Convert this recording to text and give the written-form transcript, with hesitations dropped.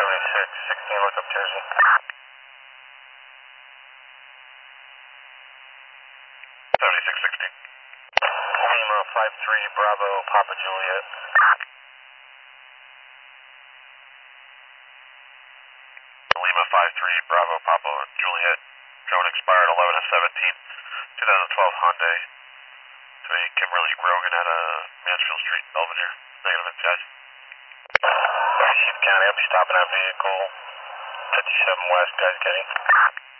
16, look up Jersey. Seventy-six 60. Lima 53 Bravo Papa Juliet. Lima 53 Bravo Papa Juliet. Drone expired 11 of 17, 2012 Hyundai. To a Kimberly Grogan at Mansfield Street, Belvedere. Negative, guys. Sheep County, I'll be stopping that vehicle. 57 West, guys, getting.